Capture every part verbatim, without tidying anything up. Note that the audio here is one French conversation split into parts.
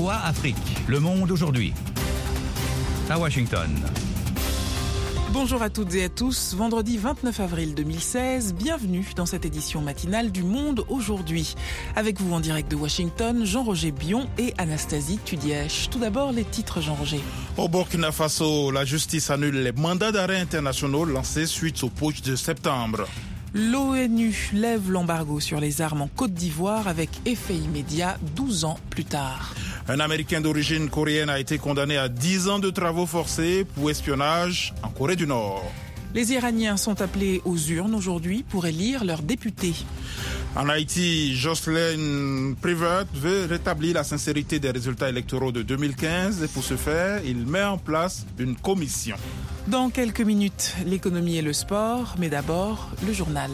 V O A Afrique. Le monde aujourd'hui. À Washington. Bonjour à toutes et à tous, vendredi vingt-neuf avril deux mille seize, bienvenue dans cette édition matinale du Monde aujourd'hui. Avec vous en direct de Washington, Jean-Roger Bion et Anastasie Tudièche. Tout d'abord, les titres, Jean-Roger. Au Burkina Faso, la justice annule les mandats d'arrêt internationaux lancés suite au putsch de septembre. L'ONU lève l'embargo sur les armes en Côte d'Ivoire avec effet immédiat douze ans plus tard. Un Américain d'origine coréenne a été condamné à dix ans de travaux forcés pour espionnage en Corée du Nord. Les Iraniens sont appelés aux urnes aujourd'hui pour élire leurs députés. En Haïti, Jocelyn Prévert veut rétablir la sincérité des résultats électoraux de deux mille quinze et pour ce faire, il met en place une commission. Dans quelques minutes, l'économie et le sport, mais d'abord, le journal.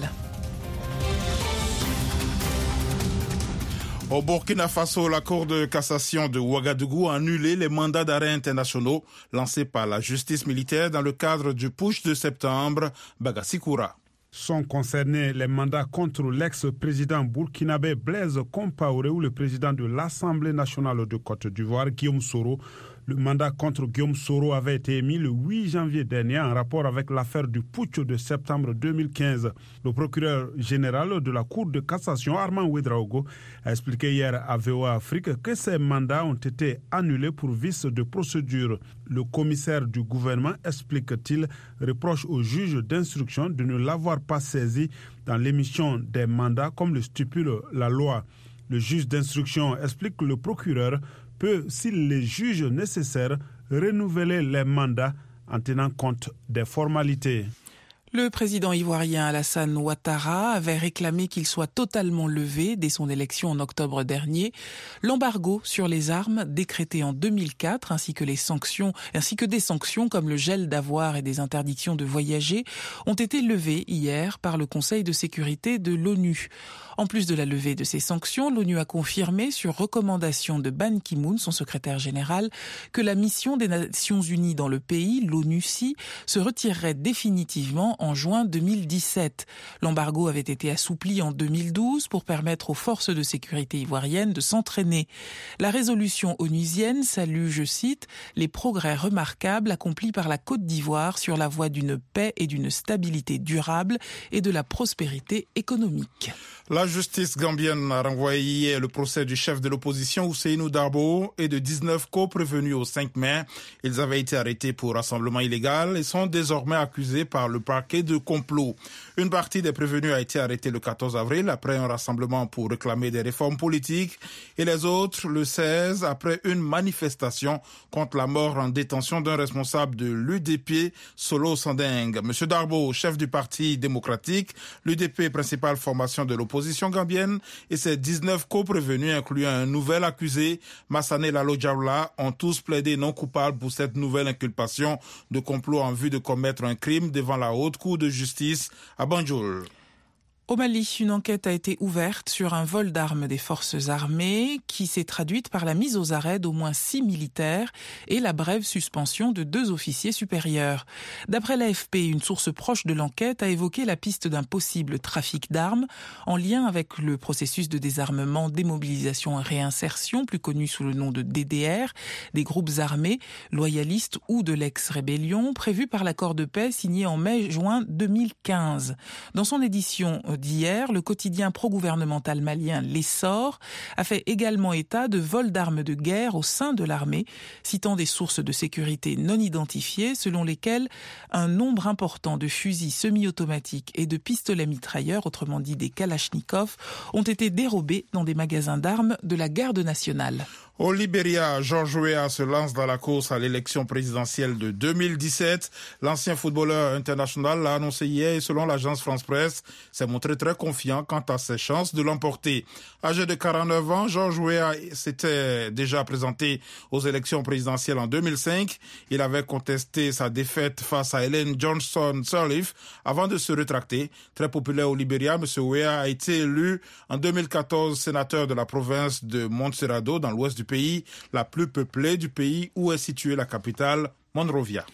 Au Burkina Faso, la Cour de cassation de Ouagadougou a annulé les mandats d'arrêt internationaux lancés par la justice militaire dans le cadre du putsch de septembre, Bagassi-Koura. Sont concernés les mandats contre l'ex-président burkinabé Blaise Compaoré ou le président de l'Assemblée nationale de Côte d'Ivoire, Guillaume Soro. Le mandat contre Guillaume Soro avait été émis le huit janvier dernier en rapport avec l'affaire du putsch de septembre deux mille quinze. Le procureur général de la Cour de cassation, Armand Ouedraogo, a expliqué hier à V O A Afrique que ces mandats ont été annulés pour vice de procédure. Le commissaire du gouvernement, explique-t-il, reproche au juge d'instruction de ne l'avoir pas saisi dans l'émission des mandats comme le stipule la loi. Le juge d'instruction explique que le procureur peut, s'il les juge nécessaires, renouveler les mandats en tenant compte des formalités. Le président ivoirien Alassane Ouattara avait réclamé qu'il soit totalement levé dès son élection en octobre dernier. L'embargo sur les armes décrété en deux mille quatre ainsi que les sanctions, ainsi que des sanctions comme le gel d'avoirs et des interdictions de voyager ont été levées hier par le Conseil de sécurité de l'ONU. En plus de la levée de ces sanctions, l'ONU a confirmé sur recommandation de Ban Ki-moon, son secrétaire général, que la mission des Nations Unies dans le pays, l'ONUCI, se retirerait définitivement en juin deux mille dix-sept. L'embargo avait été assoupli en deux mille douze pour permettre aux forces de sécurité ivoiriennes de s'entraîner. La résolution onusienne salue, je cite, « les progrès remarquables accomplis par la Côte d'Ivoire sur la voie d'une paix et d'une stabilité durable et de la prospérité économique ». La justice gambienne a renvoyé hier le procès du chef de l'opposition Ousseynou Dabo et de dix-neuf co-prévenus au cinq mai. Ils avaient été arrêtés pour rassemblement illégal et sont désormais accusés par le parquet de complot. Une partie des prévenus a été arrêtée le quatorze avril après un rassemblement pour réclamer des réformes politiques et les autres le seize après une manifestation contre la mort en détention d'un responsable de l'U D P, Solo Sandeng. Monsieur Darbo, chef du Parti démocratique, l'U D P principale formation de l'opposition gambienne et ses dix-neuf co-prévenus incluant un nouvel accusé, Massané Lalo Djaoula, ont tous plaidé non coupables pour cette nouvelle inculpation de complot en vue de commettre un crime devant la Haute Cour de justice à Banjul. Au Mali, une enquête a été ouverte sur un vol d'armes des forces armées qui s'est traduite par la mise aux arrêts d'au moins six militaires et la brève suspension de deux officiers supérieurs. D'après l'A F P, une source proche de l'enquête a évoqué la piste d'un possible trafic d'armes en lien avec le processus de désarmement, démobilisation et réinsertion, plus connu sous le nom de D D R, des groupes armés, loyalistes ou de l'ex-rébellion, prévu par l'accord de paix signé en mai-juin deux mille quinze. Dans son édition d'hier, le quotidien pro-gouvernemental malien L'Essor a fait également état de vols d'armes de guerre au sein de l'armée, citant des sources de sécurité non identifiées selon lesquelles un nombre important de fusils semi-automatiques et de pistolets mitrailleurs, autrement dit des Kalachnikov, ont été dérobés dans des magasins d'armes de la garde nationale. Au Libéria, George Weah se lance dans la course à l'élection présidentielle de deux mille dix-sept. L'ancien footballeur international l'a annoncé hier et selon l'agence France-Presse, s'est montré très confiant quant à ses chances de l'emporter. Âgé de quarante-neuf ans, George Weah s'était déjà présenté aux élections présidentielles en deux mille cinq. Il avait contesté sa défaite face à Ellen Johnson Sirleaf avant de se rétracter. Très populaire au Libéria, M. Weah a été élu en deux mille quatorze sénateur de la province de Montserrado dans l'ouest du pays, la plus peuplée du pays où est située la capitale, Monrovia.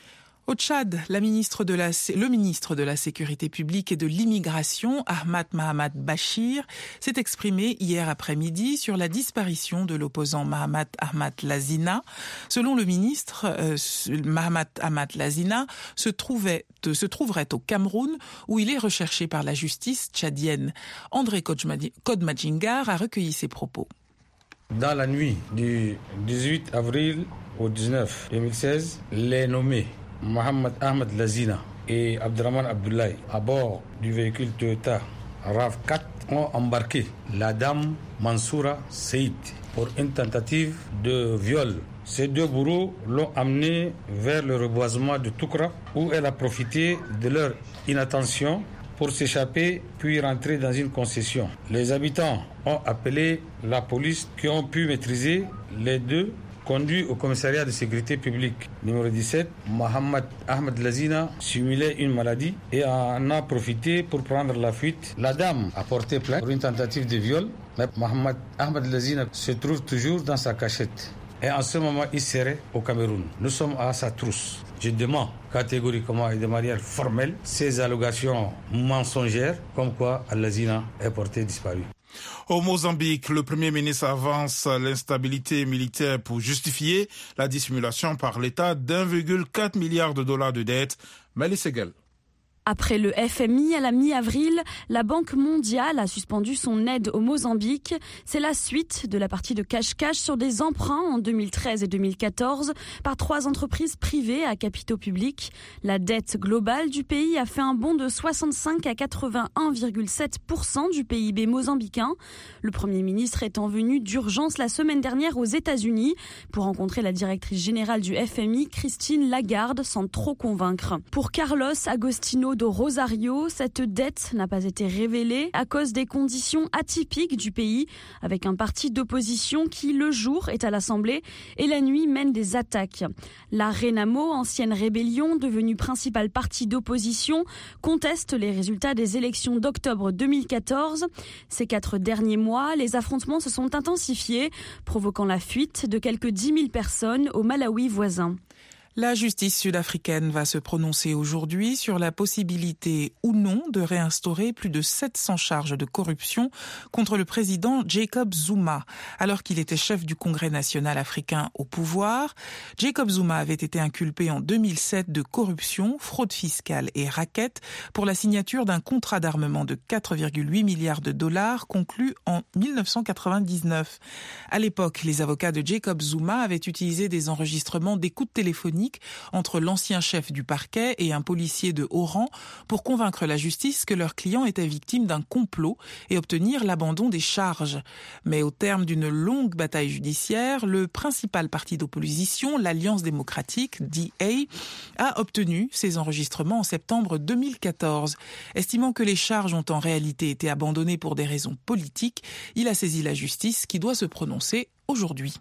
Au Tchad, la ministre de la, le ministre de la Sécurité publique et de l'immigration, Ahmad Mahamat Bachir, s'est exprimé hier après-midi sur la disparition de l'opposant Mahamat Ahmad Lazina. Selon le ministre, euh, Mahamat Ahmad Lazina se, trouvait, se trouverait au Cameroun où il est recherché par la justice tchadienne. André Kodmadjingar a recueilli ses propos. Dans la nuit du dix-huit avril au dix-neuf deux mille seize, les nommés Mohamed Ahmed Lazina et Abdraman Abdoulaye à bord du véhicule Toyota RAV quatre ont embarqué la dame Mansoura Seyd pour une tentative de viol. Ces deux bourreaux l'ont amenée vers le reboisement de Toukra où elle a profité de leur inattention pour s'échapper puis rentrer dans une concession. Les habitants ont appelé la police qui ont pu maîtriser les deux conduits au commissariat de sécurité publique numéro dix-sept. Mohamed Ahmed Lazina simulait une maladie et en a profité pour prendre la fuite. La dame a porté plainte pour une tentative de viol, mais Mohamed Ahmed Lazina se trouve toujours dans sa cachette. Et en ce moment, il serait au Cameroun. Nous sommes à sa trousse. Je demande catégoriquement et de manière formelle ces allégations mensongères comme quoi Al-Lazina est porté disparu. Au Mozambique, le Premier ministre avance l'instabilité militaire pour justifier la dissimulation par l'État d'un virgule quatre milliard de dollars de dettes. Mali Segal. Après le F M I à la mi-avril, la Banque mondiale a suspendu son aide au Mozambique. C'est la suite de la partie de cache-cache sur des emprunts en deux mille treize et deux mille quatorze par trois entreprises privées à capitaux publics. La dette globale du pays a fait un bond de soixante-cinq à quatre-vingt-un virgule sept pour cent du P I B mozambicain. Le Premier ministre étant venu d'urgence la semaine dernière aux États-Unis pour rencontrer la directrice générale du F M I, Christine Lagarde, sans trop convaincre. Pour Carlos Agostino de Rosario, cette dette n'a pas été révélée à cause des conditions atypiques du pays, avec un parti d'opposition qui, le jour, est à l'Assemblée et la nuit mène des attaques. La Renamo, ancienne rébellion, devenue principal parti d'opposition, conteste les résultats des élections d'octobre deux mille quatorze. Ces quatre derniers mois, les affrontements se sont intensifiés, provoquant la fuite de quelques dix mille personnes au Malawi voisin. La justice sud-africaine va se prononcer aujourd'hui sur la possibilité ou non de réinstaurer plus de sept cents charges de corruption contre le président Jacob Zuma. Alors qu'il était chef du Congrès national africain au pouvoir, Jacob Zuma avait été inculpé en deux mille sept de corruption, fraude fiscale et racket pour la signature d'un contrat d'armement de quatre virgule huit milliards de dollars conclu en dix-neuf cent quatre-vingt-dix-neuf. À l'époque, les avocats de Jacob Zuma avaient utilisé des enregistrements d'écoute téléphonique entre l'ancien chef du parquet et un policier de haut rang pour convaincre la justice que leur client était victime d'un complot et obtenir l'abandon des charges. Mais au terme d'une longue bataille judiciaire, le principal parti d'opposition, l'Alliance démocratique, D A, a obtenu ces enregistrements en septembre deux mille quatorze. Estimant que les charges ont en réalité été abandonnées pour des raisons politiques, il a saisi la justice qui doit se prononcer aujourd'hui.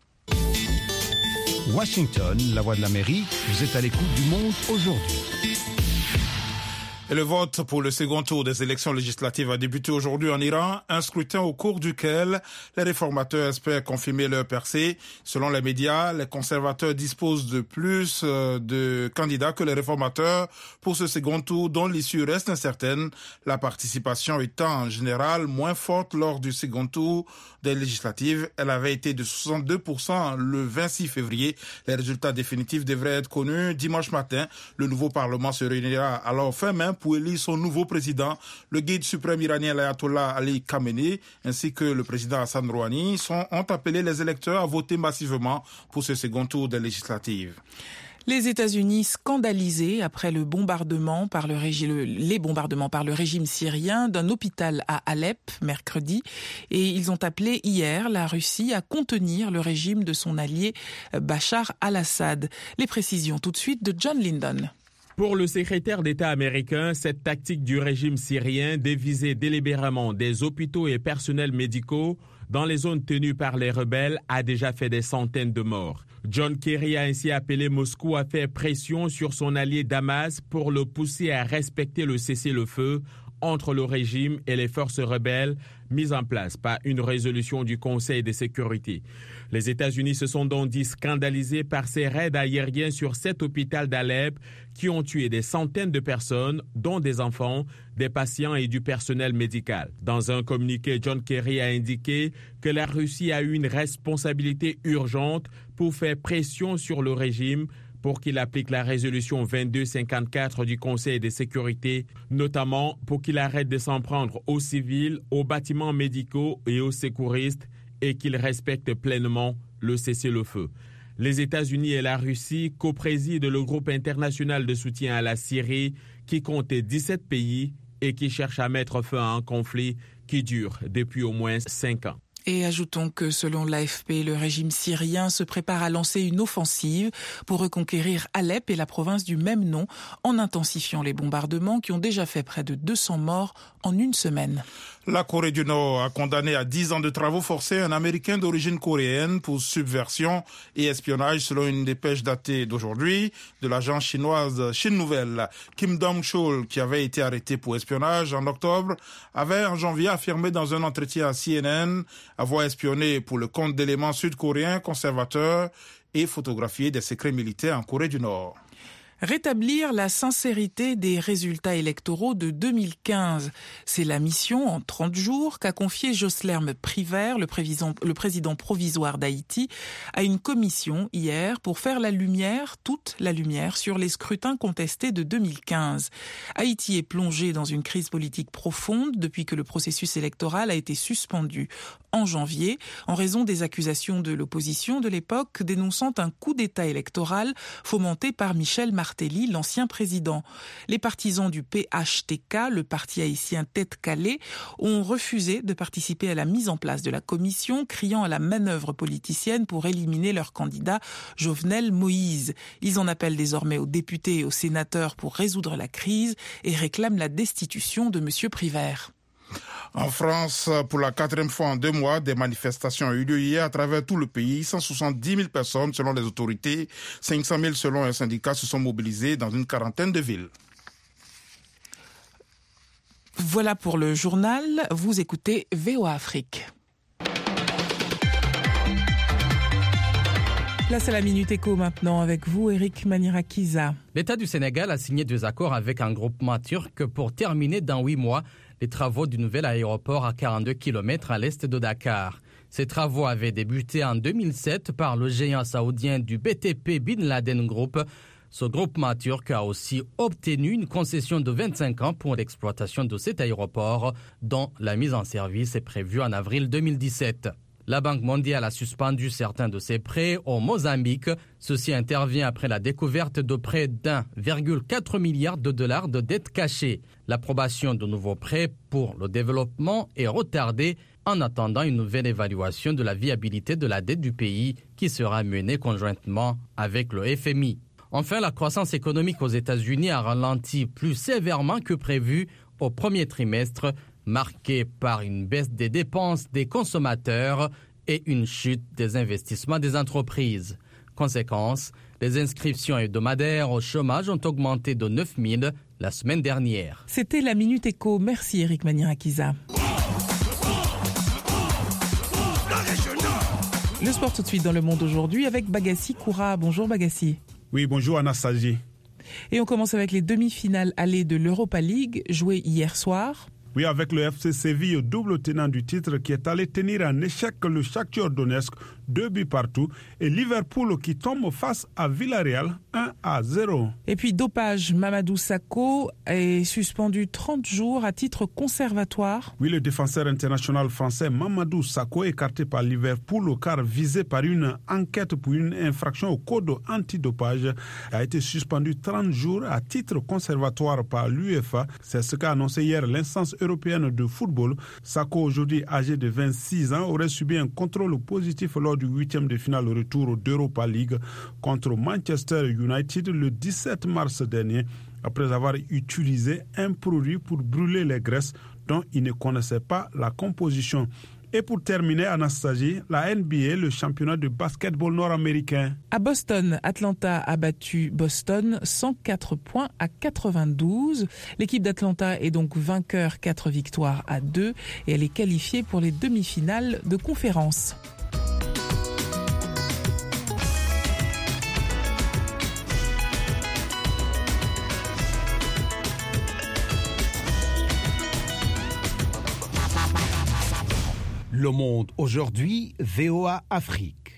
Washington, la voix de l'Amérique, vous êtes à l'écoute du monde aujourd'hui. Et le vote pour le second tour des élections législatives a débuté aujourd'hui en Iran, un scrutin au cours duquel les réformateurs espèrent confirmer leur percée. Selon les médias, les conservateurs disposent de plus de candidats que les réformateurs pour ce second tour dont l'issue reste incertaine, la participation étant en général moins forte lors du second tour des législatives. Elle avait été de soixante-deux pour cent le vingt-six février. Les résultats définitifs devraient être connus dimanche matin. Le nouveau Parlement se réunira alors fin mai pour élire son nouveau président. Le guide suprême iranien, l'ayatollah Ali Khamenei, ainsi que le président Hassan Rouhani sont, ont appelé les électeurs à voter massivement pour ce second tour des législatives. Les États-Unis scandalisés après le bombardement par le régime, les bombardements par le régime syrien d'un hôpital à Alep mercredi, et ils ont appelé hier la Russie à contenir le régime de son allié Bachar al-Assad. Les précisions tout de suite de John Lyndon. Pour le secrétaire d'État américain, cette tactique du régime syrien déviser délibérément des hôpitaux et personnels médicaux dans les zones tenues par les rebelles a déjà fait des centaines de morts. John Kerry a ainsi appelé Moscou à faire pression sur son allié Damas pour le pousser à respecter le cessez-le-feu entre le régime et les forces rebelles mises en place par une résolution du Conseil de sécurité. Les États-Unis se sont donc dit scandalisés par ces raids aériens sur cet hôpital d'Alep qui ont tué des centaines de personnes, dont des enfants, des patients et du personnel médical. Dans un communiqué, John Kerry a indiqué que la Russie a eu une responsabilité urgente pour faire pression sur le régime pour qu'il applique la résolution vingt-deux cinquante-quatre du Conseil de sécurité, notamment pour qu'il arrête de s'en prendre aux civils, aux bâtiments médicaux et aux secouristes et qu'il respecte pleinement le cessez-le-feu. Les États-Unis et la Russie coprésident le groupe international de soutien à la Syrie qui compte dix-sept pays et qui cherche à mettre fin à un conflit qui dure depuis au moins cinq ans. Et ajoutons que selon l'A F P, le régime syrien se prépare à lancer une offensive pour reconquérir Alep et la province du même nom en intensifiant les bombardements qui ont déjà fait près de deux cents morts en une semaine. La Corée du Nord a condamné à dix ans de travaux forcés un Américain d'origine coréenne pour subversion et espionnage selon une dépêche datée d'aujourd'hui de l'agence chinoise Chine Nouvelle. Kim Dong-chul, qui avait été arrêté pour espionnage en octobre, avait en janvier affirmé dans un entretien à C N N avoir espionné pour le compte d'éléments sud-coréens conservateurs et photographié des secrets militaires en Corée du Nord. Rétablir la sincérité des résultats électoraux de deux mille quinze. C'est la mission en trente jours qu'a confiée Joslerme Privert, le président, le président provisoire d'Haïti, à une commission hier pour faire la lumière, toute la lumière, sur les scrutins contestés de deux mille quinze. Haïti est plongé dans une crise politique profonde depuis que le processus électoral a été suspendu en janvier en raison des accusations de l'opposition de l'époque dénonçant un coup d'État électoral fomenté par Michel Martelly, l'ancien président. Les partisans du P H T K, le parti haïtien Tête Calée, ont refusé de participer à la mise en place de la commission, criant à la manœuvre politicienne pour éliminer leur candidat Jovenel Moïse. Ils en appellent désormais aux députés et aux sénateurs pour résoudre la crise et réclament la destitution de M. Privert. En France, pour la quatrième fois en deux mois, des manifestations ont eu lieu hier à travers tout le pays. cent soixante-dix mille personnes selon les autorités, cinq cent mille selon un syndicat se sont mobilisées dans une quarantaine de villes. Voilà pour le journal. Vous écoutez V O A Afrique. Place à la Minute Éco maintenant avec vous, Eric Manirakiza. L'État du Sénégal a signé deux accords avec un groupement turc pour terminer dans huit mois les travaux du nouvel aéroport à quarante-deux kilomètres à l'est de Dakar. Ces travaux avaient débuté en deux mille sept par le géant saoudien du B T P Bin Laden Group. Ce groupement turc a aussi obtenu une concession de vingt-cinq ans pour l'exploitation de cet aéroport, dont la mise en service est prévue en avril deux mille dix-sept. La Banque mondiale a suspendu certains de ses prêts au Mozambique. Ceci intervient après la découverte de près d'un virgule quatre milliard de dollars de dettes cachées. L'approbation de nouveaux prêts pour le développement est retardée en attendant une nouvelle évaluation de la viabilité de la dette du pays qui sera menée conjointement avec le F M I. Enfin, la croissance économique aux États-Unis a ralenti plus sévèrement que prévu au premier trimestre, marqué par une baisse des dépenses des consommateurs et une chute des investissements des entreprises. Conséquence, les inscriptions hebdomadaires au chômage ont augmenté de neuf mille la semaine dernière. C'était la Minute Éco. Merci Eric Manirakiza. Le sport tout de suite dans le monde aujourd'hui avec Bagassi Koura. Bonjour Bagassi. Oui, bonjour Anastasie. Et on commence avec les demi-finales allées de l'Europa League jouées hier soir. Oui, avec le F C Séville, double tenant du titre, qui est allé tenir en échec le Shakhtar Donetsk, deux buts partout, et Liverpool qui tombe face à Villarreal, un à zéro. Et puis dopage, Mamadou Sakho est suspendu trente jours à titre conservatoire. Oui, le défenseur international français Mamadou Sakho, écarté par Liverpool car visé par une enquête pour une infraction au code antidopage, a été suspendu trente jours à titre conservatoire par l'UEFA. C'est ce qu'a annoncé hier l'instance européenne de football. Sakho, aujourd'hui âgé de vingt-six ans, aurait subi un contrôle positif lors du huitième de finale retour d'Europa League contre Manchester United le dix-sept mars dernier, après avoir utilisé un produit pour brûler les graisses dont il ne connaissait pas la composition. Et pour terminer, Anastasie, la N B A, le championnat de basketball nord-américain. À Boston, Atlanta a battu Boston cent quatre points à quatre-vingt-douze. L'équipe d'Atlanta est donc vainqueur, quatre victoires à deux, et elle est qualifiée pour les demi-finales de conférence. Le Monde aujourd'hui, V O A Afrique.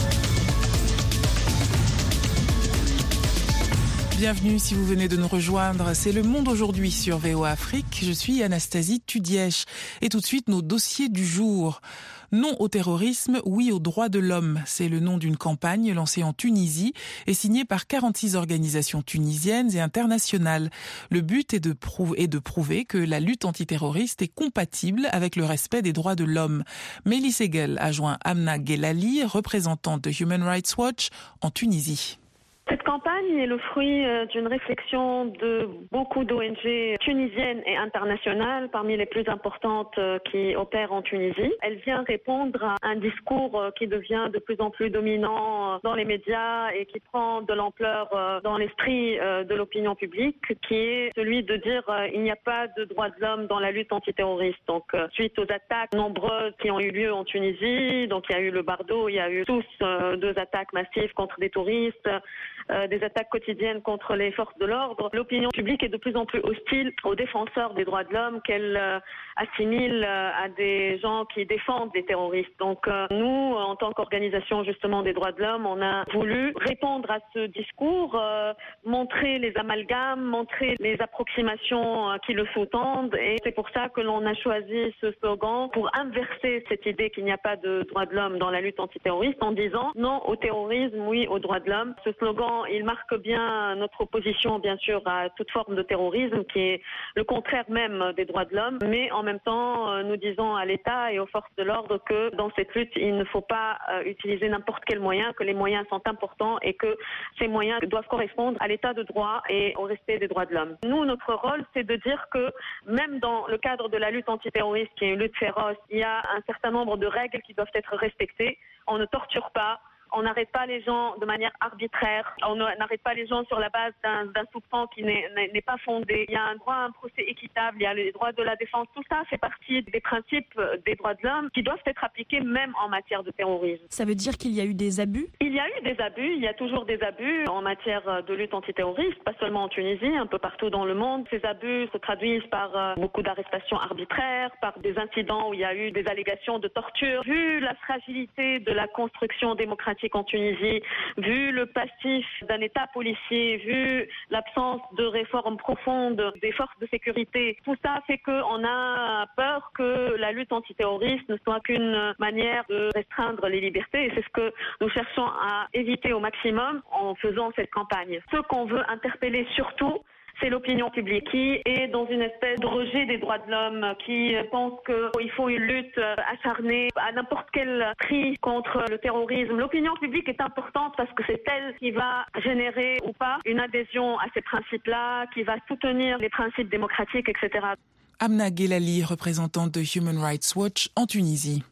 Bienvenue si vous venez de nous rejoindre, c'est Le Monde aujourd'hui sur V O A Afrique. Je suis Anastasie Tudièche et tout de suite nos dossiers du jour. Non au terrorisme, oui aux droits de l'homme. C'est le nom d'une campagne lancée en Tunisie et signée par quarante-six organisations tunisiennes et internationales. Le but est de, prou- est de prouver que la lutte antiterroriste est compatible avec le respect des droits de l'homme. Mélie Segel a joint Amna Guellali, représentante de Human Rights Watch en Tunisie. Cette campagne est le fruit d'une réflexion de beaucoup d'O N G tunisiennes et internationales, parmi les plus importantes qui opèrent en Tunisie. Elle vient répondre à un discours qui devient de plus en plus dominant dans les médias et qui prend de l'ampleur dans l'esprit de l'opinion publique, qui est celui de dire qu'il n'y a pas de droits de l'homme dans la lutte antiterroriste. Donc, suite aux attaques nombreuses qui ont eu lieu en Tunisie, donc il y a eu le Bardo, il y a eu tous deux attaques massives contre des touristes, Euh, des attaques quotidiennes contre les forces de l'ordre. L'opinion publique est de plus en plus hostile aux défenseurs des droits de l'homme qu'elle euh, assimile euh, à des gens qui défendent des terroristes. Donc euh, nous, en tant qu'organisation justement des droits de l'homme, on a voulu répondre à ce discours, euh, montrer les amalgames, montrer les approximations euh, qui le sous-tendent, et c'est pour ça que l'on a choisi ce slogan pour inverser cette idée qu'il n'y a pas de droits de l'homme dans la lutte antiterroriste en disant non au terrorisme, oui aux droits de l'homme. Ce slogan, il marque bien notre opposition, bien sûr, à toute forme de terrorisme, qui est le contraire même des droits de l'homme. Mais en même temps, nous disons à l'État et aux forces de l'ordre que dans cette lutte, il ne faut pas utiliser n'importe quel moyen, que les moyens sont importants et que ces moyens doivent correspondre à l'état de droit et au respect des droits de l'homme. Nous, notre rôle, c'est de dire que même dans le cadre de la lutte antiterroriste, qui est une lutte féroce, il y a un certain nombre de règles qui doivent être respectées. On ne torture pas. On n'arrête pas les gens de manière arbitraire. On n'arrête pas les gens sur la base d'un, d'un soupçon qui n'est, n'est pas fondé. Il y a un droit à un procès équitable. Il y a les droits de la défense. Tout ça fait partie des principes des droits de l'homme qui doivent être appliqués même en matière de terrorisme. Ça veut dire qu'il y a eu des abus ? Il y a eu des abus. Il y a toujours des abus en matière de lutte antiterroriste, pas seulement en Tunisie, un peu partout dans le monde. Ces abus se traduisent par beaucoup d'arrestations arbitraires, par des incidents où il y a eu des allégations de torture. Vu la fragilité de la construction démocratique en Tunisie, vu le passif d'un État policier, vu l'absence de réformes profondes des forces de sécurité, tout ça fait qu'on a peur que la lutte antiterroriste ne soit qu'une manière de restreindre les libertés, et c'est ce que nous cherchons à éviter au maximum en faisant cette campagne. Ce qu'on veut interpeller surtout, c'est l'opinion publique qui est dans une espèce de rejet des droits de l'homme, qui pense qu'il faut une lutte acharnée à n'importe quel prix contre le terrorisme. L'opinion publique est importante parce que c'est elle qui va générer ou pas une adhésion à ces principes-là, qui va soutenir les principes démocratiques, et cetera. Amna Guellali, représentante de Human Rights Watch en Tunisie.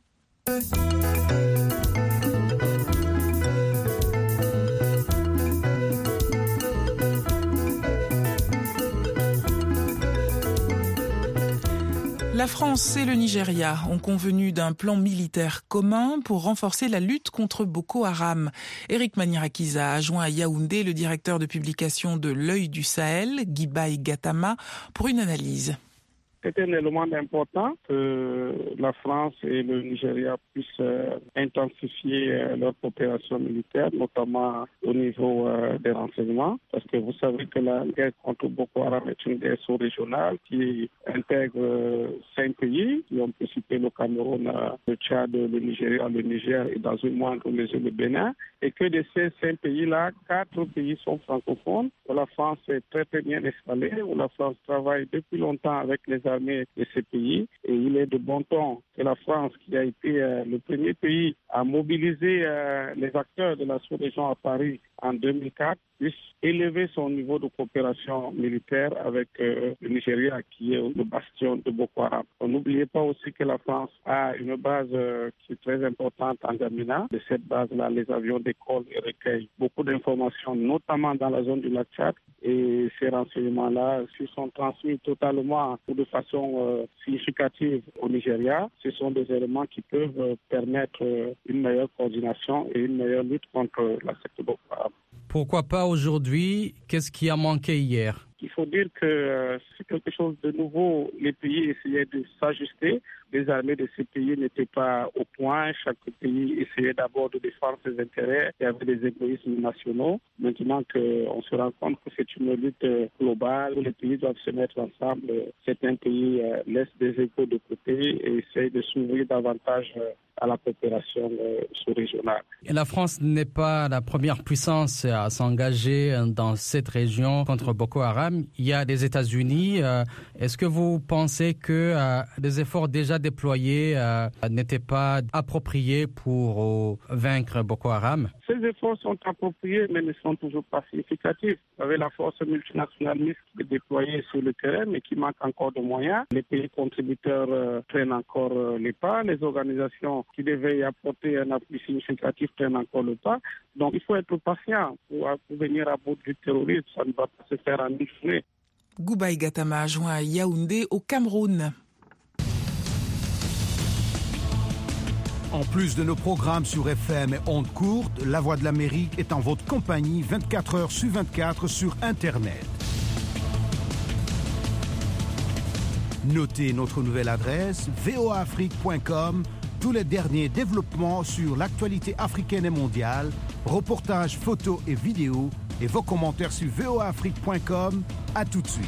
La France et le Nigeria ont convenu d'un plan militaire commun pour renforcer la lutte contre Boko Haram. Éric Manirakiza a joint à Yaoundé le directeur de publication de L'Œil du Sahel, Guibaï Gatama, pour une analyse. C'est un élément important que la France et le Nigeria puissent euh, intensifier euh, leur coopération militaire, notamment au niveau euh, des renseignements, parce que vous savez que la guerre contre Boko Haram est une guerre sous-régionale qui intègre euh, cinq pays, qui ont pu citer le Cameroun, euh, le Tchad, le Nigeria, le Niger et dans une moindre mesure le Bénin, et que de ces cinq pays-là, quatre pays sont francophones, où la France est très très bien installée, où la France travaille depuis longtemps avec les armées de ces pays, et il est de bon ton que la France, qui a été euh, le premier pays à mobiliser euh, les acteurs de la sous-région à Paris en deux mille quatre, puisse élever son niveau de coopération militaire avec euh, le Nigeria, qui est le bastion de Boko Haram. N'oubliez pas aussi que la France a une base euh, qui est très importante en N'Djamena. De cette base-là, les avions décollent et recueillent beaucoup d'informations, notamment dans la zone du lac Tchad. Et ces renseignements-là, s'ils sont transmis totalement ou de façon euh, significative au Nigeria, ce sont des éléments qui peuvent euh, permettre euh, une meilleure coordination et une meilleure lutte contre la secte Boko Haram. Pourquoi pas aujourd'hui? Qu'est-ce qui a manqué hier? Il faut dire que euh, c'est quelque chose de nouveau. Les pays essayaient de s'ajuster. Les armées de ces pays n'étaient pas au point. Chaque pays essayait d'abord de défendre ses intérêts. Il y avait des égoïsmes nationaux. Maintenant qu'on se rend compte que c'est une lutte globale, où les pays doivent se mettre ensemble, certains pays euh, laissent des égos de côté et essayent de s'ouvrir davantage euh, à la coopération euh, sous-régionale. Et la France n'est pas la première puissance à s'engager dans cette région contre Boko Haram. Il y a des États-Unis. Euh, est-ce que vous pensez que euh, des efforts déjà déployés euh, n'étaient pas appropriés pour euh, vaincre Boko Haram? Ces efforts sont appropriés, mais ne sont toujours pas significatifs. Vous avez la force multinationale qui est déployée sur le terrain, mais qui manque encore de moyens. Les pays contributeurs euh, prennent encore euh, les pas. Les organisations qui devaient y apporter un appui significatif prennent encore le pas. Donc il faut être patient pour, pour venir à bout du terrorisme. Ça ne va pas se faire en une journée. Goubaï Gatama joint à Yaoundé au Cameroun. En plus de nos programmes sur F M et ondes courtes, La Voix de l'Amérique est en votre compagnie vingt-quatre heures sur vingt-quatre sur Internet. Notez notre nouvelle adresse v o a afrique point com. Tous les derniers développements sur l'actualité africaine et mondiale, reportages, photos et vidéos, et vos commentaires sur v o a afrique point com. À tout de suite.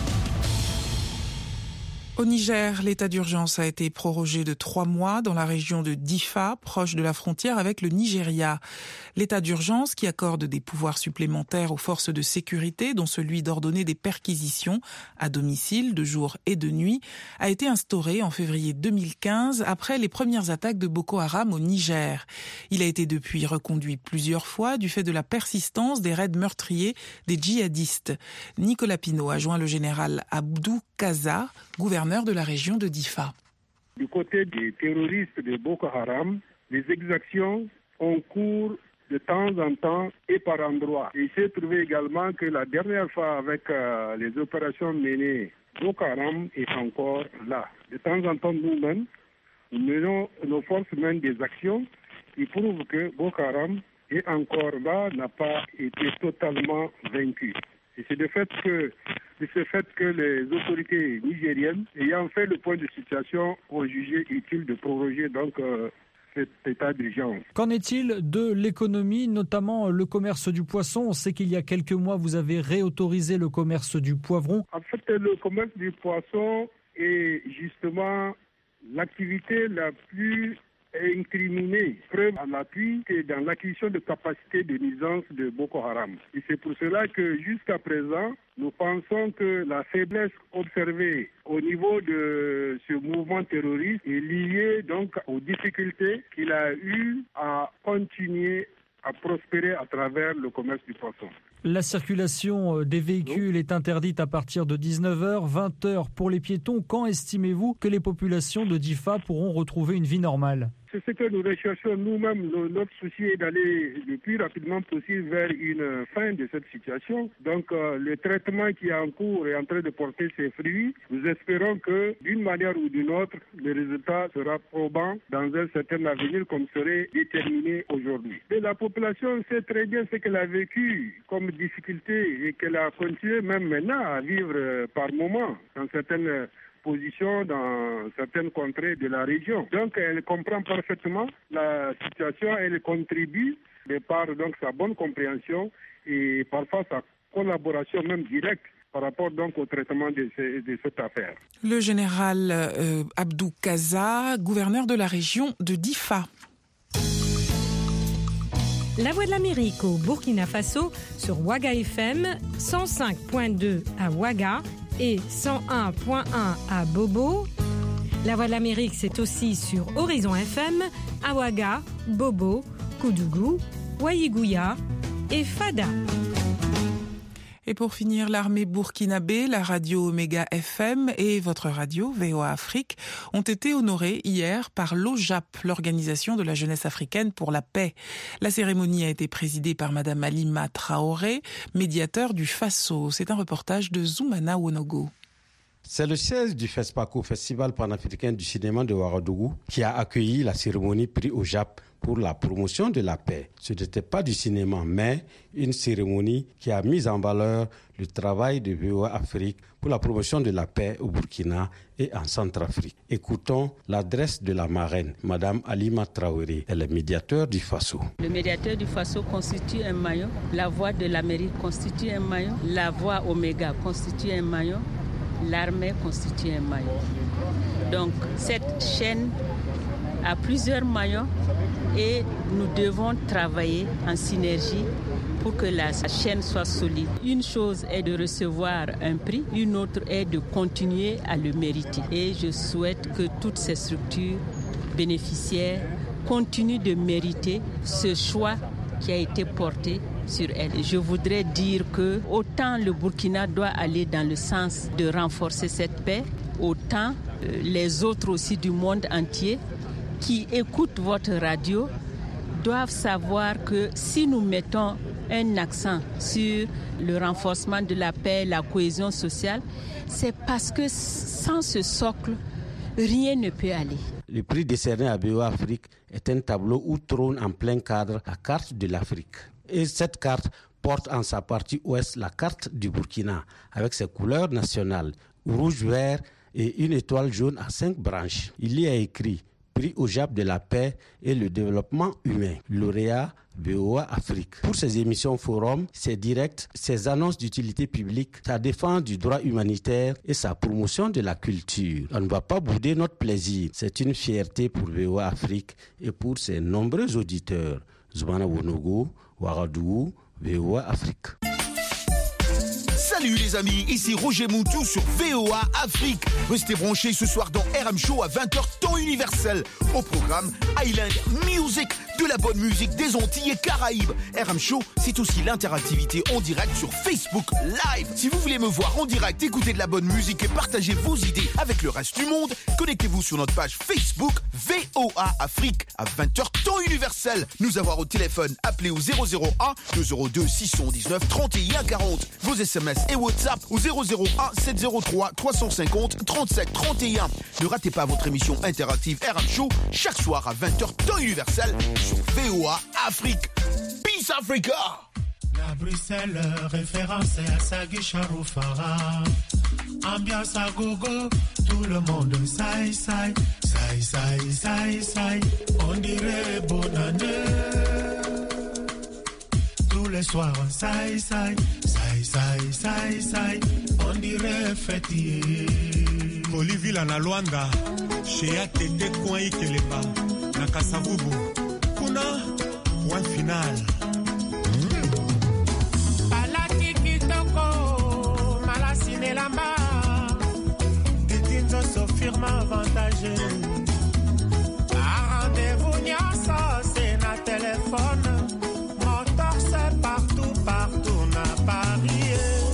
Au Niger, l'état d'urgence a été prorogé de trois mois dans la région de Difa, proche de la frontière avec le Nigeria. L'état d'urgence, qui accorde des pouvoirs supplémentaires aux forces de sécurité, dont celui d'ordonner des perquisitions à domicile de jour et de nuit, a été instauré en février deux mille quinze après les premières attaques de Boko Haram au Niger. Il a été depuis reconduit plusieurs fois du fait de la persistance des raids meurtriers des djihadistes. Nicolas Pinault a joint le général Abdou Kaza, gouverneur de la région de Difa. Du côté des terroristes de Boko Haram, les exactions ont cours de temps en temps et par endroits. Il s'est trouvé également que la dernière fois avec euh, les opérations menées, Boko Haram est encore là. De temps en temps, nous-mêmes, nous menons, nos forces mènent des actions qui prouvent que Boko Haram est encore là, n'a pas été totalement vaincu. Et c'est de fait que de ce fait que les autorités nigériennes, ayant fait le point de situation, ont jugé utile de proroger donc euh, cet état d'urgence. Qu'en est-il de l'économie, notamment le commerce du poisson? On sait qu'il y a quelques mois, vous avez réautorisé le commerce du poivron. En fait, le commerce du poisson est justement l'activité la plus incriminée, preuve à l'appui que dans l'acquisition de capacités de nuisance de Boko Haram. Et c'est pour cela que jusqu'à présent, nous pensons que la faiblesse observée au niveau de ce mouvement terroriste est liée donc aux difficultés qu'il a eues à continuer à prospérer à travers le commerce du poisson. La circulation des véhicules est interdite à partir de dix-neuf heures, vingt heures pour les piétons. Quand estimez-vous que les populations de Difa pourront retrouver une vie normale ? C'est ce que nous recherchons nous-mêmes. Notre souci est d'aller le plus rapidement possible vers une fin de cette situation. Donc euh, le traitement qui est en cours est en train de porter ses fruits. Nous espérons que d'une manière ou d'une autre, le résultat sera probant dans un certain avenir comme serait déterminé aujourd'hui. Et la population sait très bien ce qu'elle a vécu comme difficulté et qu'elle a continué même maintenant à vivre par moments dans certaines position dans certaines contrées de la région. Donc elle comprend parfaitement la situation, elle contribue de par donc sa bonne compréhension et parfois sa collaboration même directe par rapport donc au traitement de, ce, de cette affaire. Le général euh, Abdou Kaza, gouverneur de la région de Difa. La Voix de l'Amérique au Burkina Faso sur Ouaga F M, cent cinq virgule deux à Ouaga et cent un virgule un à Bobo. La Voix de l'Amérique, c'est aussi sur Horizon F M, à Ouaga, Bobo, Koudougou, Ouaïgouya, et Fada. Et pour finir, l'armée burkinabé, la radio Omega F M et votre radio V O A Afrique ont été honorés hier par l'O J A P, l'Organisation de la jeunesse africaine pour la paix. La cérémonie a été présidée par Madame Halima Traoré, médiateur du Faso. C'est un reportage de Zoumana Wonogo. C'est le siège du FESPACO, Festival panafricain du cinéma de Ouagadougou, qui a accueilli la cérémonie prix O J A P pour la promotion de la paix. Ce n'était pas du cinéma, mais une cérémonie qui a mis en valeur le travail de V O A Afrique pour la promotion de la paix au Burkina et en Centrafrique. Écoutons l'adresse de la marraine, Madame Halima Traoré. Elle est médiateur du Faso. Le médiateur du Faso constitue un maillon, la voix de l'Amérique constitue un maillon, la voix Omega constitue un maillon, l'armée constitue un maillon. Donc cette chaîne a plusieurs maillons et nous devons travailler en synergie pour que la chaîne soit solide. Une chose est de recevoir un prix, une autre est de continuer à le mériter. Et je souhaite que toutes ces structures bénéficiaires continuent de mériter ce choix qui a été porté sur elles. Je voudrais dire que autant le Burkina doit aller dans le sens de renforcer cette paix, autant les autres aussi du monde entier qui écoutent votre radio doivent savoir que si nous mettons un accent sur le renforcement de la paix, la cohésion sociale, c'est parce que sans ce socle, rien ne peut aller. Le prix décerné à V O A Afrique est un tableau où trône en plein cadre la carte de l'Afrique. Et cette carte porte en sa partie ouest la carte du Burkina, avec ses couleurs nationales, rouge, vert et une étoile jaune à cinq branches. Il y a écrit prix O J A P de la paix et le développement humain, lauréat V O A Afrique. Pour ces émissions forum, ses directs, ses annonces d'utilité publique, sa défense du droit humanitaire et sa promotion de la culture. On ne va pas bouder notre plaisir. C'est une fierté pour V O A Afrique et pour ses nombreux auditeurs. Zoumana Wonogo, Ouagadougou, V O A Afrique. Salut les amis, ici Roger Moutou sur V O A Afrique. Restez branchés ce soir dans R M Show à vingt heures temps universel. Au programme Island Music, de la bonne musique des Antilles et Caraïbes. R M Show, c'est aussi l'interactivité en direct sur Facebook Live. Si vous voulez me voir en direct, écouter de la bonne musique et partager vos idées avec le reste du monde, connectez-vous sur notre page Facebook V O A Afrique à vingt heures temps universel. Nous avoir au téléphone, appelez au zéro zéro un deux zéro deux six un neuf trente et un quarante. Vos S M S et WhatsApp au zéro zéro un sept zéro trois trois cent cinquante trente-sept trente et un. Ne ratez pas votre émission interactive R M Show chaque soir à vingt heures temps universel sur V O A Afrique. Peace Africa. La Bruxelles référence à Sagui Charoufara. Ambiance à gogo, tout le monde saï saï, saï saï saï saï. On dirait bonne année. Tous les soirs on saï saï, saï saï saï saï. On dirait fêtier. Bolivie na Luanda, chez Atete Coin Ikeleba, na Kasavubu. Kuna, point final. Palaki Kitoko, Malasine Lamba. Ditinzo Sofirma avantagé. Rendez-vous Nyasa, c'est na téléphone. Moteur c'est partout, partout na Paris.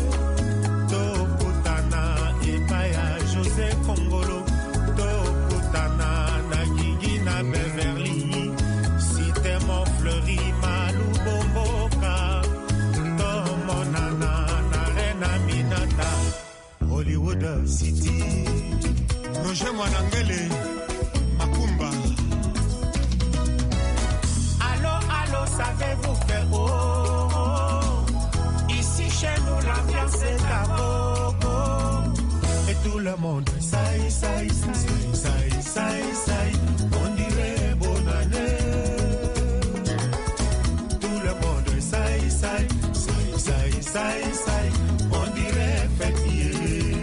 Toputana et Paya José Congolo. Toputana na Gigi na Beverly. Cité Montfleury, Malou Bomboka. Tomonana na Rena Minata. Hollywood City. Roger Mwanangele, Makumba. Allô, allô, savez-vous que oh, oh, ici chez nous l'ambiance est à gogo. Et tout le monde saï, saï, saï, saï, saï, saï. On dirait bonne année. Tout le monde saï, saï, saï, saï, saï, saï. On dirait fêtier.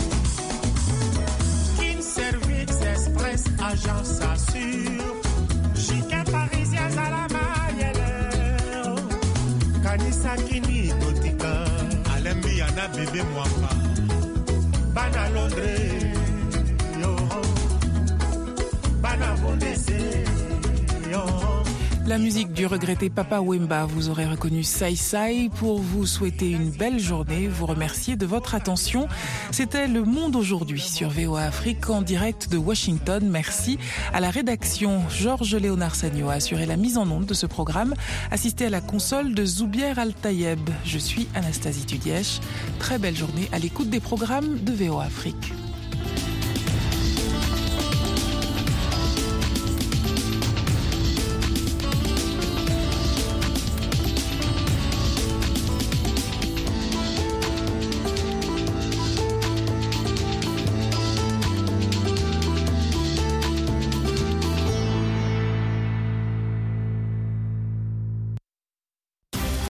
King Service Express, agence assure. Chiquin parisien à la Mayele. Kanisa Kini Notika. Alembi Yana bébé Mwamba. Bana Londres. Yo. Bana Bondese. Yo. La musique du regretté Papa Wemba, vous aurez reconnu Sai Sai. Pour vous souhaiter une belle journée, vous remercier de votre attention. C'était Le Monde aujourd'hui sur V O A Afrique en direct de Washington. Merci à la rédaction. Georges Léonard Sagno a assuré la mise en onde de ce programme, assisté à la console de Zoubière Al-Tayeb. Je suis Anastasie Tudièche. Très belle journée à l'écoute des programmes de V O A Afrique.